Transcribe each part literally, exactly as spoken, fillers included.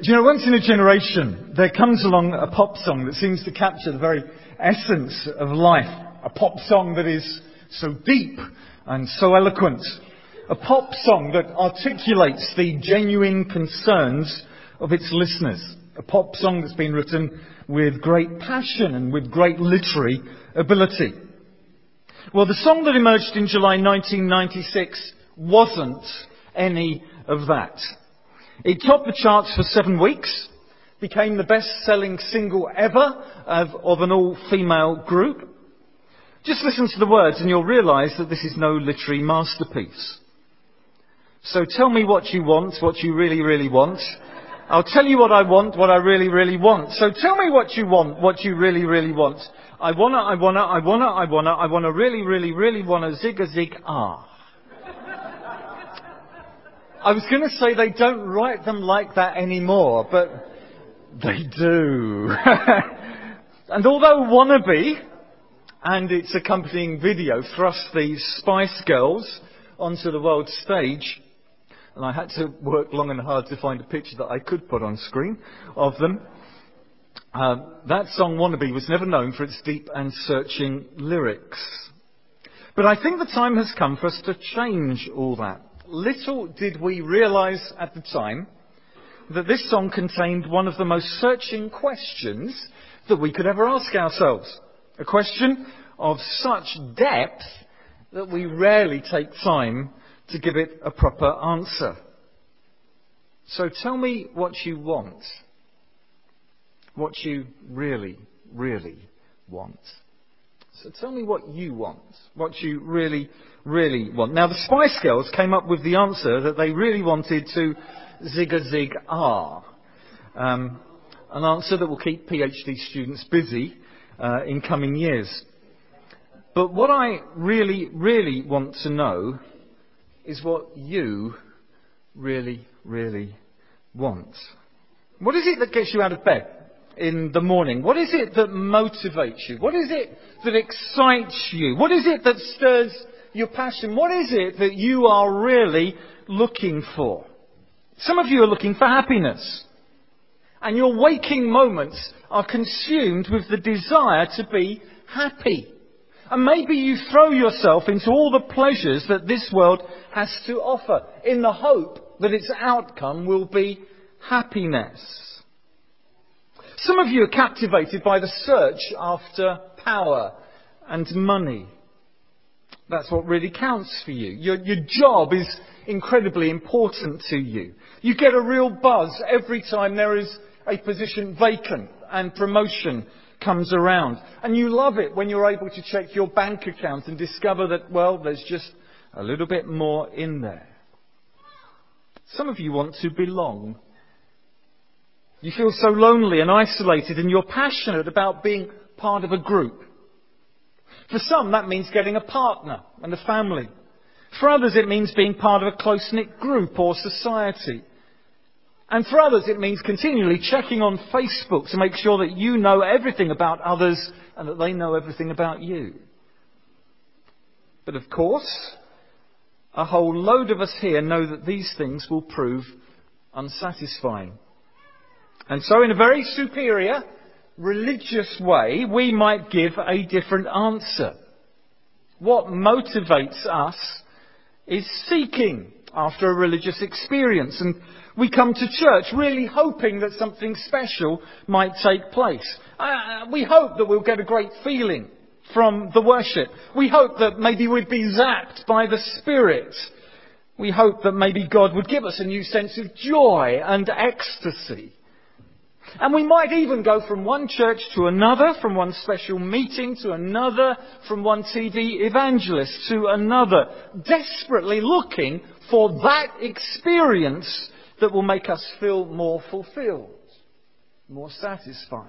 Do you know, once in a generation, there comes along a pop song that seems to capture the very essence of life. A pop song that is so deep and so eloquent. A pop song that articulates the genuine concerns of its listeners. A pop song that's been written with great passion and with great literary ability. Well, the song that emerged in July nineteen ninety-six wasn't any of that. It topped the charts for seven weeks, became the best-selling single ever of, of an all-female group. Just listen to the words and you'll realise that this is no literary masterpiece. So tell me what you want, what you really, really want. I'll tell you what I want, what I really, really want. So tell me what you want, what you really, really want. I wanna, I wanna, I wanna, I wanna, I wanna really, really, really wanna zig a zig ah. I was going to say they don't write them like that anymore, but they do. And although Wannabe and its accompanying video thrust these Spice Girls onto the world stage, and I had to work long and hard to find a picture that I could put on screen of them, uh, that song Wannabe was never known for its deep and searching lyrics. But I think the time has come for us to change all that. Little did we realise at the time that this song contained one of the most searching questions that we could ever ask ourselves. A question of such depth that we rarely take time to give it a proper answer. So tell me what you want. What you really, really want. So tell me what you want. What you really, really want. Now the Spice Girls came up with the answer that they really wanted to zig a zig ah. Um, an answer that will keep PhD students busy uh, in coming years. But what I really, really want to know is what you really, really want. What is it that gets you out of bed in the morning? What is it that motivates you? What is it that excites you? What is it that stirs your passion? What is it that you are really looking for? Some of you are looking for happiness. And your waking moments are consumed with the desire to be happy. And maybe you throw yourself into all the pleasures that this world has to offer in the hope that its outcome will be happiness. Some of you are captivated by the search after power and money. That's what really counts for you. Your, your job is incredibly important to you. You get a real buzz every time there is a position vacant and promotion comes around. And you love it when you're able to check your bank account and discover that, well, there's just a little bit more in there. Some of you want to belong. You feel so lonely and isolated, and you're passionate about being part of a group. For some, that means getting a partner and a family. For others, it means being part of a close-knit group or society. And for others, it means continually checking on Facebook to make sure that you know everything about others and that they know everything about you. But of course, a whole load of us here know that these things will prove unsatisfying. And so in a very superior, religious way, we might give a different answer. What motivates us is seeking after a religious experience. And we come to church really hoping that something special might take place. Uh, we hope that we'll get a great feeling from the worship. We hope that maybe we'd be zapped by the Spirit. We hope that maybe God would give us a new sense of joy and ecstasy. And we might even go from one church to another, from one special meeting to another, from one T V evangelist to another, desperately looking for that experience that will make us feel more fulfilled, more satisfied.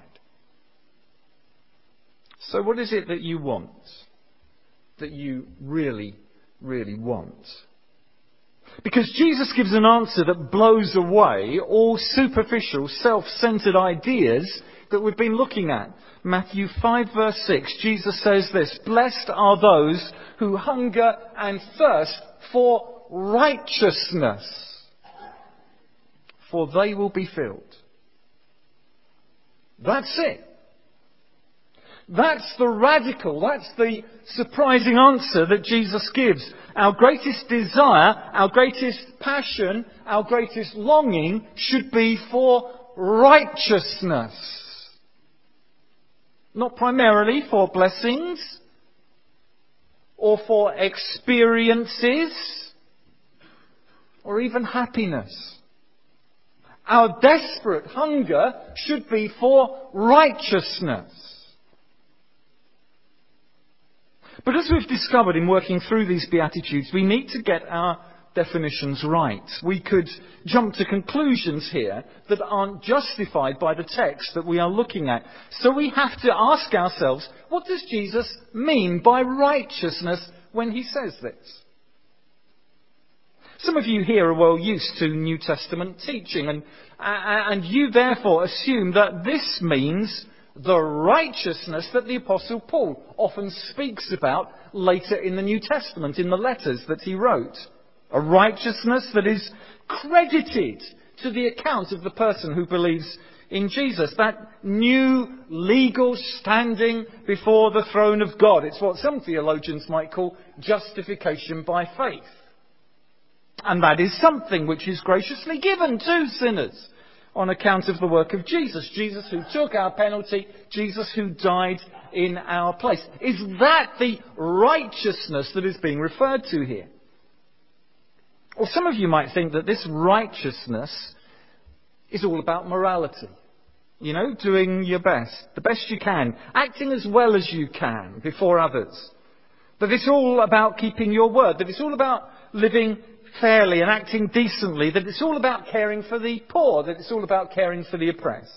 So what is it that you want? That you really, really want? Because Jesus gives an answer that blows away all superficial, self-centered ideas that we've been looking at. Matthew five verse six, Jesus says this, "Blessed are those who hunger and thirst for righteousness, for they will be filled. That's it. That's the radical, that's the surprising answer that Jesus gives. Our greatest desire, our greatest passion, our greatest longing should be for righteousness. Not primarily for blessings or for experiences or even happiness. Our desperate hunger should be for righteousness. But as we've discovered in working through these Beatitudes, we need to get our definitions right. We could jump to conclusions here that aren't justified by the text that we are looking at. So we have to ask ourselves, what does Jesus mean by righteousness when he says this? Some of you here are well used to New Testament teaching, and, and you therefore assume that this means the righteousness that the Apostle Paul often speaks about later in the New Testament, in the letters that he wrote. A righteousness that is credited to the account of the person who believes in Jesus. That new legal standing before the throne of God. It's what some theologians might call justification by faith. And that is something which is graciously given to sinners on account of the work of Jesus. Jesus who took our penalty. Jesus who died in our place. Is that the righteousness that is being referred to here? Or some of you might think that this righteousness is all about morality. You know, doing your best, the best you can, acting as well as you can before others. That it's all about keeping your word. That it's all about living fairly and acting decently. That it's all about caring for the poor. That it's all about caring for the oppressed.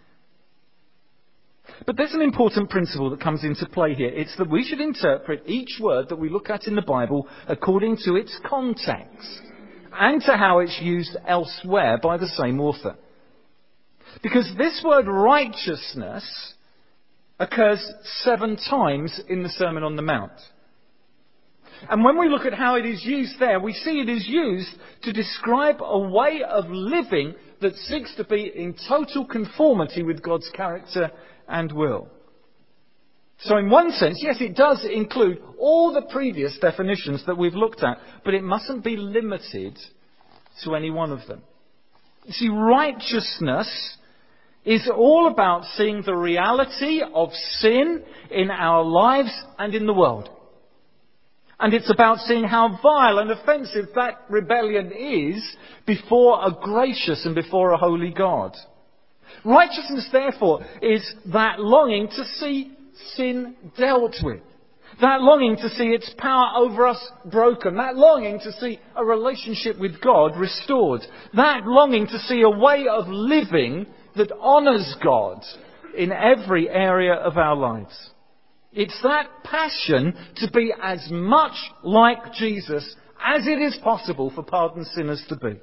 But there's an important principle that comes into play here. It's that we should interpret each word that we look at in the Bible according to its context and to how it's used elsewhere by the same author. Because this word righteousness occurs seven times in the Sermon on the Mount. And when we look at how it is used there, we see it is used to describe a way of living that seeks to be in total conformity with God's character and will. So in one sense, yes, it does include all the previous definitions that we've looked at, but it mustn't be limited to any one of them. You see, righteousness is all about seeing the reality of sin in our lives and in the world. And it's about seeing how vile and offensive that rebellion is before a gracious and before a holy God. Righteousness, therefore, is that longing to see sin dealt with. That longing to see its power over us broken. That longing to see a relationship with God restored. That longing to see a way of living that honours God in every area of our lives. It's that passion to be as much like Jesus as it is possible for pardoned sinners to be.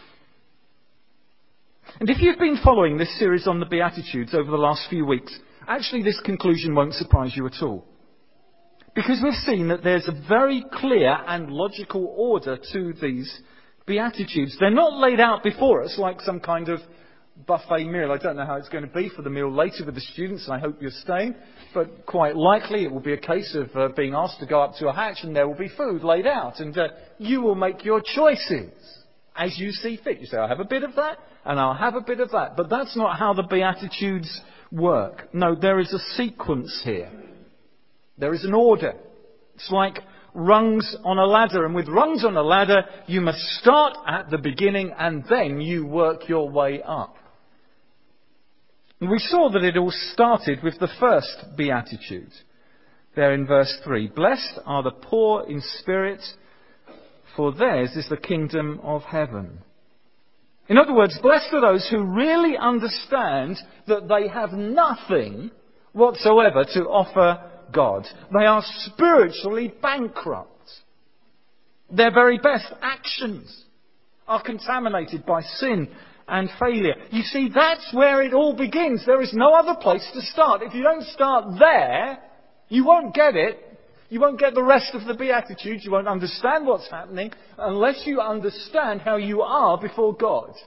And if you've been following this series on the Beatitudes over the last few weeks, actually this conclusion won't surprise you at all. Because we've seen that there's a very clear and logical order to these Beatitudes. They're not laid out before us like some kind of buffet meal. I don't know how it's going to be for the meal later with the students, and I hope you're staying. But quite likely it will be a case of uh, being asked to go up to a hatch and there will be food laid out. And uh, you will make your choices as you see fit. You say, I'll have a bit of that and I'll have a bit of that. But that's not how the Beatitudes work. No, there is a sequence here. There is an order. It's like rungs on a ladder. And with rungs on a ladder, you must start at the beginning and then you work your way up. And we saw that it all started with the first Beatitude. There in verse three. Blessed are the poor in spirit, for theirs is the kingdom of heaven. In other words, blessed are those who really understand that they have nothing whatsoever to offer God. They are spiritually bankrupt. Their very best actions are contaminated by sin and failure. You see, that's where it all begins. There is no other place to start. If you don't start there, you won't get it. You won't get the rest of the Beatitudes. You won't understand what's happening unless you understand how you are before God.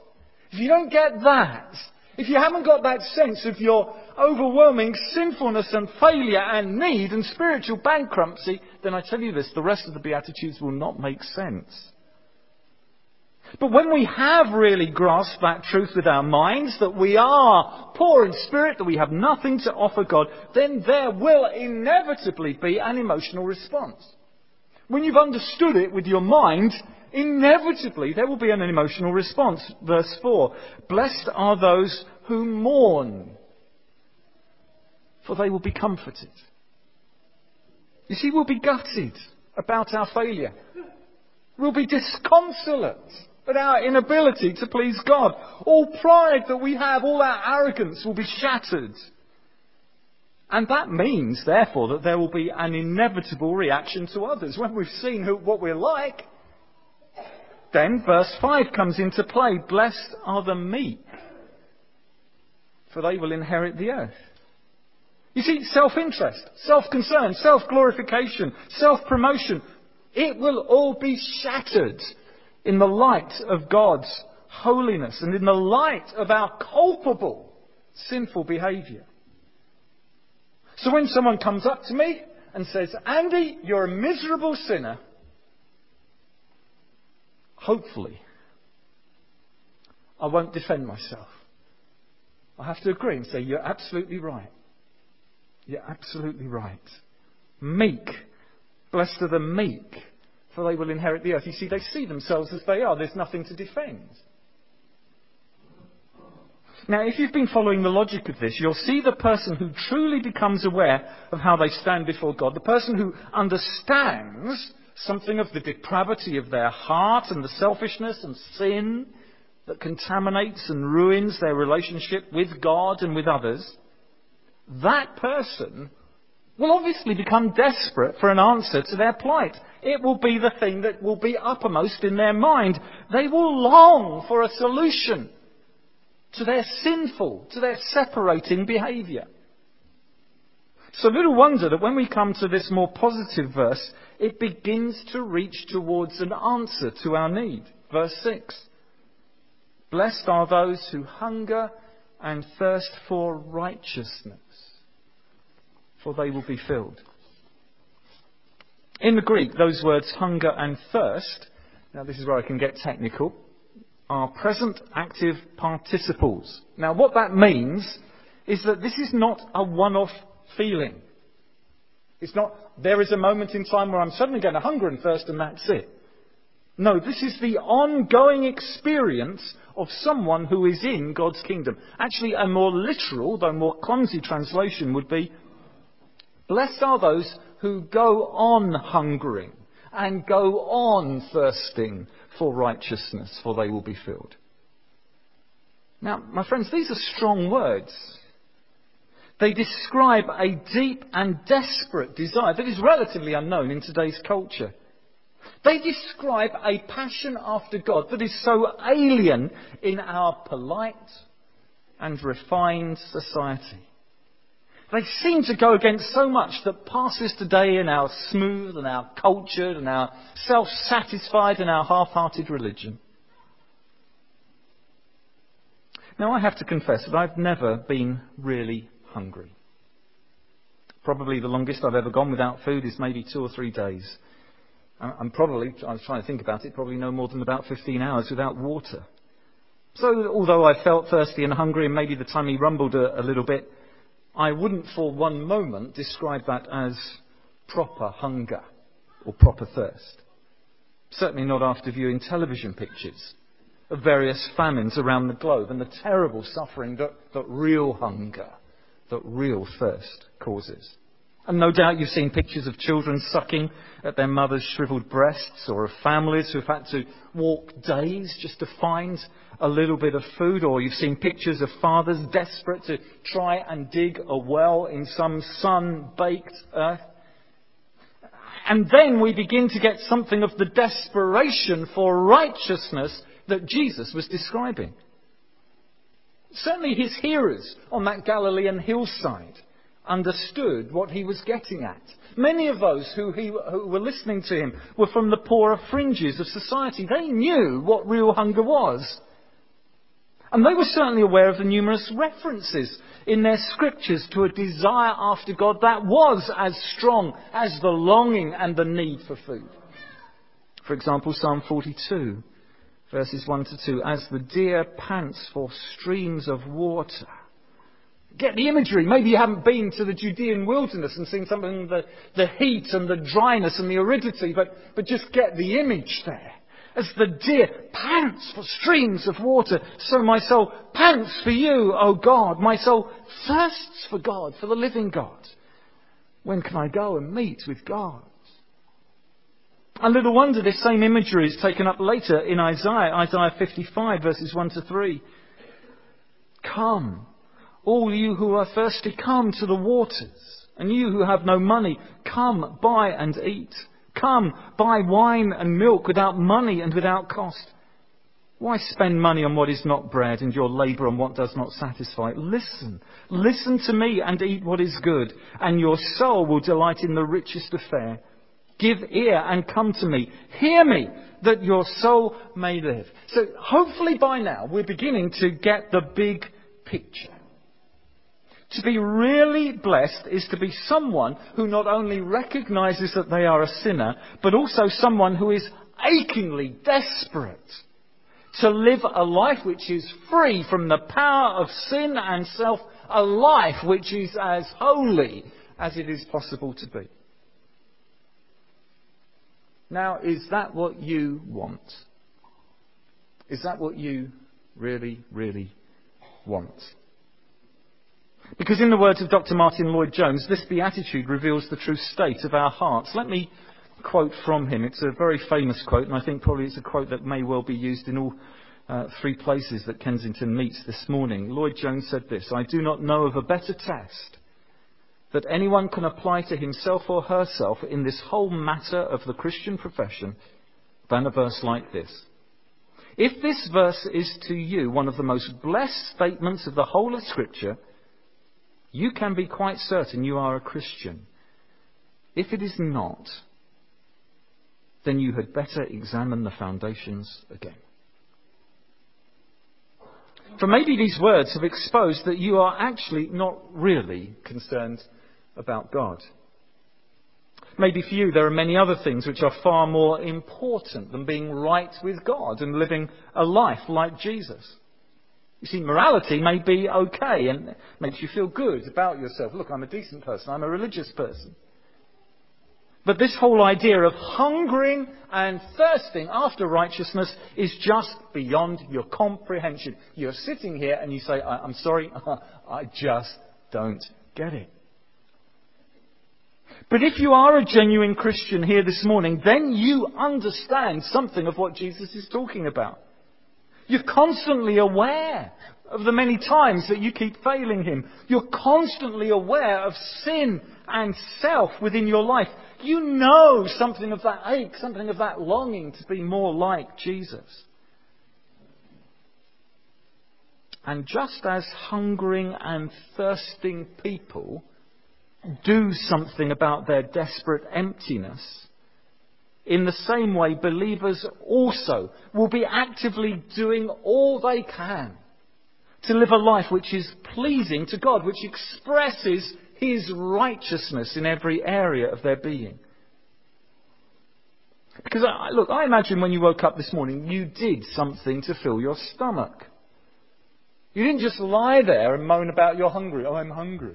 If you don't get that, if you haven't got that sense of your overwhelming sinfulness and failure and need and spiritual bankruptcy, then I tell you this, the rest of the Beatitudes will not make sense. But when we have really grasped that truth with our minds, that we are poor in spirit, that we have nothing to offer God, then there will inevitably be an emotional response. When you've understood it with your mind, inevitably there will be an emotional response. Verse four, blessed are those who mourn, for they will be comforted. You see, we'll be gutted about our failure. We'll be disconsolate at our inability to please God. All pride that we have, all our arrogance will be shattered. And that means, therefore, that there will be an inevitable reaction to others. When we've seen who, what we're like, then verse five comes into play. Blessed are the meek, for they will inherit the earth. You see, self-interest, self-concern, self-glorification, self-promotion, it will all be shattered in the light of God's holiness and in the light of our culpable, sinful behaviour. So when someone comes up to me and says, Andy, you're a miserable sinner, hopefully, I won't defend myself. I have to agree and say, you're absolutely right. You're absolutely right. Meek. Blessed are the meek, for they will inherit the earth. You see, they see themselves as they are. There's nothing to defend. Now, if you've been following the logic of this, you'll see the person who truly becomes aware of how they stand before God, the person who understands something of the depravity of their heart and the selfishness and sin that contaminates and ruins their relationship with God and with others, that person will obviously become desperate for an answer to their plight. It will be the thing that will be uppermost in their mind. They will long for a solution to their sinful, to their separating behaviour. So little wonder that when we come to this more positive verse, it begins to reach towards an answer to our need. Verse six. Blessed are those who hunger and thirst for righteousness, for they will be filled. In the Greek, those words hunger and thirst, now this is where I can get technical, are present active participles. Now what that means is that this is not a one-off feeling. It's not, there is a moment in time where I'm suddenly going to hunger and thirst and that's it. No, this is the ongoing experience of someone who is in God's kingdom. Actually, a more literal, though more clumsy translation would be, blessed are those who go on hungering and go on thirsting for righteousness, for they will be filled. Now, my friends, these are strong words. They describe a deep and desperate desire that is relatively unknown in today's culture. They describe a passion after God that is so alien in our polite and refined society. They seem to go against so much that passes today in our smooth and our cultured and our self-satisfied and our half-hearted religion. Now, I have to confess that I've never been really hungry. Probably the longest I've ever gone without food is maybe two or three days. I'm probably, I was trying to think about it, probably no more than about fifteen hours without water. So although I felt thirsty and hungry and maybe the tummy rumbled a, a little bit, I wouldn't for one moment describe that as proper hunger or proper thirst. Certainly not after viewing television pictures of various famines around the globe and the terrible suffering that, that real hunger, that real thirst causes. And no doubt you've seen pictures of children sucking at their mother's shriveled breasts, or of families who've had to walk days just to find a little bit of food, or you've seen pictures of fathers desperate to try and dig a well in some sun-baked earth. And then we begin to get something of the desperation for righteousness that Jesus was describing. Certainly his hearers on that Galilean hillside understood what he was getting at. Many of those who, he, who were listening to him were from the poorer fringes of society. They knew what real hunger was. And they were certainly aware of the numerous references in their scriptures to a desire after God that was as strong as the longing and the need for food. For example, Psalm forty-two, verses one to two, as the deer pants for streams of water. Get the imagery. Maybe you haven't been to the Judean wilderness and seen something of the, the heat and the dryness and the aridity, but, but just get the image there. As the deer pants for streams of water, so my soul pants for you, O God. My soul thirsts for God, for the living God. When can I go and meet with God? And little wonder this same imagery is taken up later in Isaiah, Isaiah fifty-five, verses one to three. Come, all you who are thirsty, come to the waters. And you who have no money, come, buy and eat. Come, buy wine and milk without money and without cost. Why spend money on what is not bread and your labour on what does not satisfy? Listen, listen to me and eat what is good, and your soul will delight in the richest of fare. Give ear and come to me. Hear me, that your soul may live. So hopefully by now we're beginning to get the big picture. To be really blessed is to be someone who not only recognises that they are a sinner, but also someone who is achingly desperate to live a life which is free from the power of sin and self, a life which is as holy as it is possible to be. Now, is that what you want? Is that what you really, really want? Because in the words of Doctor Martin Lloyd-Jones, this beatitude reveals the true state of our hearts. Let me quote from him. It's a very famous quote, and I think probably it's a quote that may well be used in all uh, three places that Kensington meets this morning. Lloyd-Jones said this: I do not know of a better test that anyone can apply to himself or herself in this whole matter of the Christian profession than a verse like this. If this verse is to you one of the most blessed statements of the whole of Scripture, you can be quite certain you are a Christian. If it is not, then you had better examine the foundations again. For maybe these words have exposed that you are actually not really concerned about God. Maybe for you there are many other things which are far more important than being right with God and living a life like Jesus. You see, morality may be okay and makes you feel good about yourself. Look, I'm a decent person. I'm a religious person. But this whole idea of hungering and thirsting after righteousness is just beyond your comprehension. You're sitting here and you say, I'm sorry, I just don't get it. But if you are a genuine Christian here this morning, then you understand something of what Jesus is talking about. You're constantly aware of the many times that you keep failing Him. You're constantly aware of sin and self within your life. You know something of that ache, something of that longing to be more like Jesus. And just as hungering and thirsting people do something about their desperate emptiness, in the same way, believers also will be actively doing all they can to live a life which is pleasing to God, which expresses His righteousness in every area of their being. Because, look, I imagine when you woke up this morning, you did something to fill your stomach. You didn't just lie there and moan about you're hungry. Oh, I'm hungry.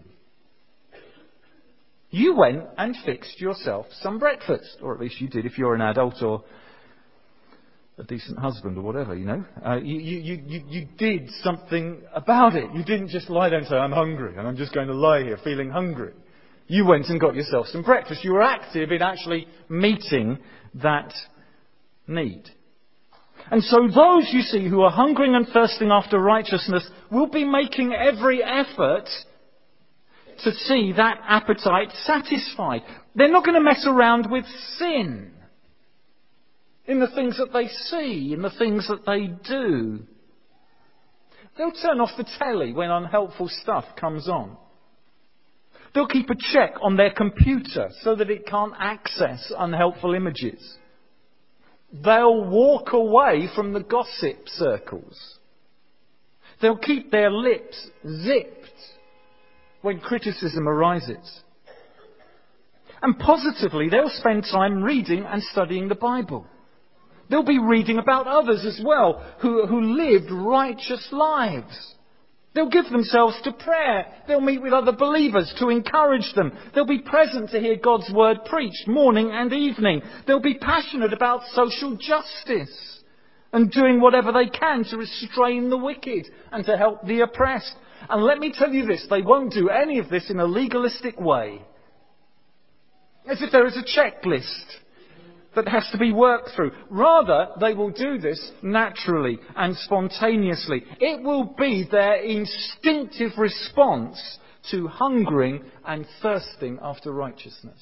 You went and fixed yourself some breakfast, or at least you did if you're an adult or a decent husband or whatever, you know. Uh, you, you, you, you did something about it. You didn't just lie there and say, I'm hungry and I'm just going to lie here feeling hungry. You went and got yourself some breakfast. You were active in actually meeting that need. And so those, you see, who are hungering and thirsting after righteousness will be making every effort to see that appetite satisfied. They're not going to mess around with sin in the things that they see, in the things that they do. They'll turn off the telly when unhelpful stuff comes on. They'll keep a check on their computer so that it can't access unhelpful images. They'll walk away from the gossip circles. They'll keep their lips zipped when criticism arises. And positively, they'll spend time reading and studying the Bible. They'll be reading about others as well who, who lived righteous lives. They'll give themselves to prayer. They'll meet with other believers to encourage them. They'll be present to hear God's word preached morning and evening. They'll be passionate about social justice and doing whatever they can to restrain the wicked and to help the oppressed. And let me tell you this, they won't do any of this in a legalistic way, as if there is a checklist that has to be worked through. Rather, they will do this naturally and spontaneously. It will be their instinctive response to hungering and thirsting after righteousness.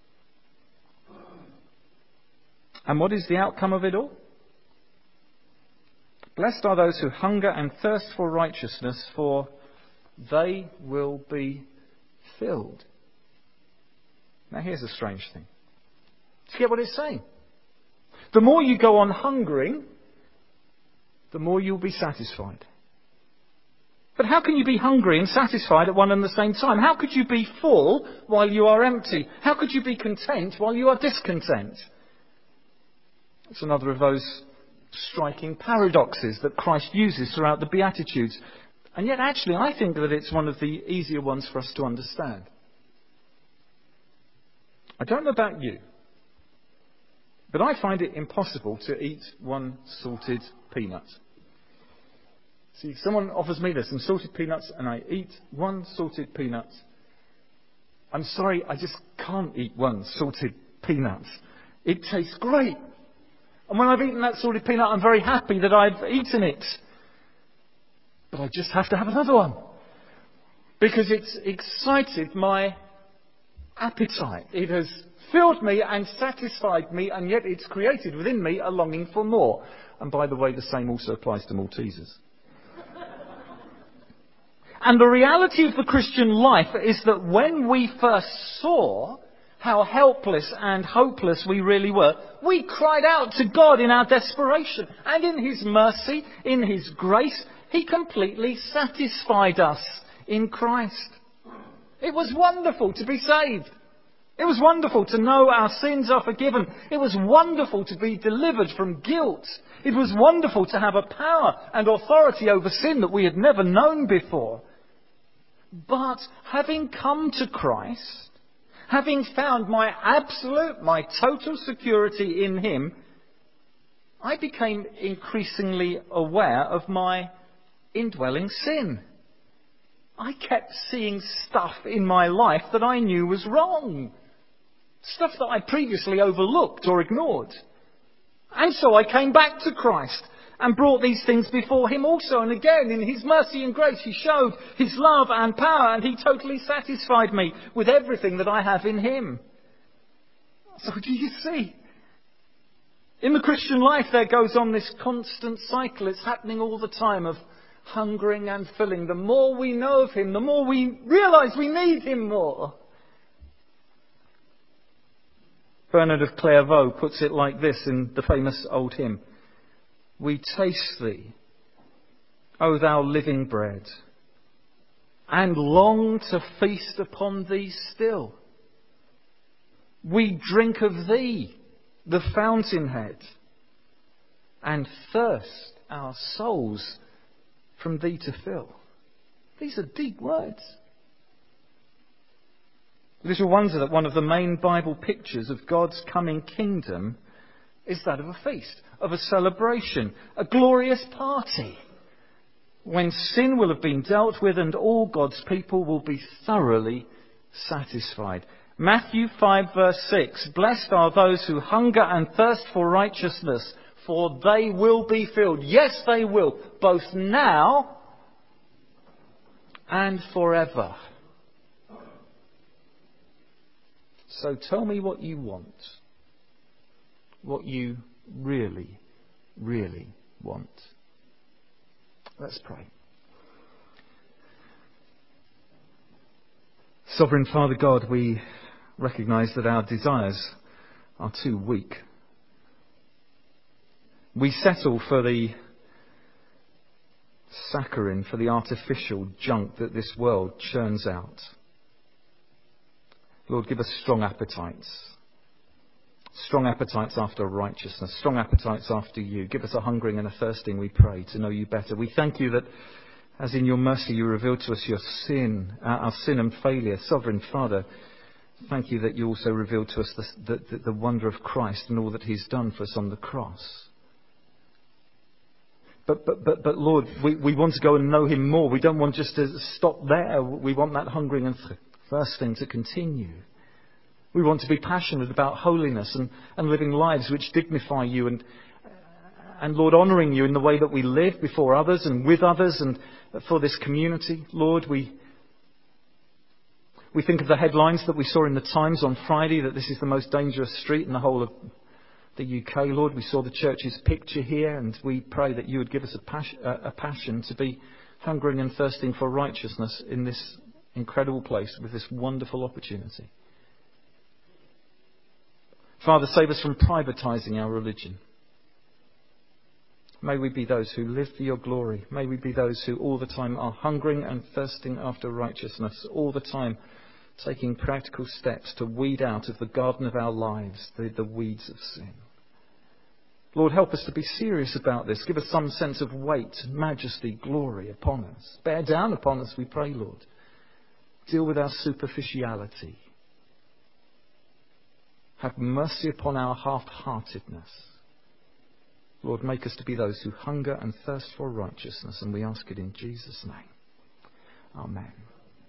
And what is the outcome of it all? Blessed are those who hunger and thirst for righteousness, for they will be filled. Now here's a strange thing. Do you get what it's saying? The more you go on hungering, the more you'll be satisfied. But how can you be hungry and satisfied at one and the same time? How could you be full while you are empty? How could you be content while you are discontent? It's another of those striking paradoxes that Christ uses throughout the Beatitudes. And yet actually I think that it's one of the easier ones for us to understand. I don't know about you, but I find it impossible to eat one salted peanut. See, someone offers me this, some salted peanuts, and I eat one salted peanut. I'm sorry, I just can't eat one salted peanut. It tastes great. And when I've eaten that salted peanut, I'm very happy that I've eaten it. But I just have to have another one. Because it's excited my appetite. It has filled me and satisfied me, and yet it's created within me a longing for more. And by the way, the same also applies to Maltesers. And the reality of the Christian life is that when we first saw how helpless and hopeless we really were, we cried out to God in our desperation. And in His mercy, in His grace, He completely satisfied us in Christ. It was wonderful to be saved. It was wonderful to know our sins are forgiven. It was wonderful to be delivered from guilt. It was wonderful to have a power and authority over sin that we had never known before. But having come to Christ, having found my absolute, my total security in Him, I became increasingly aware of my indwelling sin. I kept seeing stuff in my life that I knew was wrong. Stuff that I previously overlooked or ignored. And so I came back to Christ and brought these things before Him also. And again, in His mercy and grace, He showed His love and power, and He totally satisfied me with everything that I have in Him. So do you see? In the Christian life, there goes on this constant cycle. It's happening all the time of hungering and filling. The more we know of Him, the more we realise we need Him more. Bernard of Clairvaux puts it like this in the famous old hymn: "We taste Thee, O Thou living bread, and long to feast upon Thee still. We drink of Thee, the fountainhead, and thirst our souls from Thee to fill." These are deep words. Little wonder that one of the main Bible pictures of God's coming kingdom is that of a feast, of a celebration, a glorious party, when sin will have been dealt with and all God's people will be thoroughly satisfied. Matthew five verse six, "Blessed are those who hunger and thirst for righteousness, for they will be filled." Yes, they will, both now and forever. So tell me what you want. What you really, really want. Let's pray. Sovereign Father God, we recognise that our desires are too weak. We settle for the Saccharin for the artificial junk that this world churns out. Lord, give us strong appetites. Strong appetites after righteousness. Strong appetites after you. Give us a hungering and a thirsting, we pray, to know you better. We thank you that, as in your mercy you revealed to us your sin, our sin and failure. Sovereign Father, thank you that you also revealed to us the, the, the wonder of Christ and all that he's done for us on the cross. But, but, but, but Lord, we, we want to go and know him more. We don't want just to stop there. We want that hungering and thirsting to continue. We want to be passionate about holiness and, and living lives which dignify you and, and Lord, honouring you in the way that we live before others and with others and for this community. Lord, we, we think of the headlines that we saw in the Times on Friday, that this is the most dangerous street in the whole of the U K. Lord, we saw the church's picture here, and we pray that you would give us a passion, a passion to be hungering and thirsting for righteousness in this incredible place with this wonderful opportunity. Father, save us from privatising our religion. May we be those who live for your glory. May we be those who all the time are hungering and thirsting after righteousness, all the time taking practical steps to weed out of the garden of our lives the, the weeds of sin. Lord, help us to be serious about this. Give us some sense of weight, majesty, glory upon us. Bear down upon us, we pray, Lord. Deal with our superficiality. Have mercy upon our half-heartedness. Lord, make us to be those who hunger and thirst for righteousness, and we ask it in Jesus' name. Amen.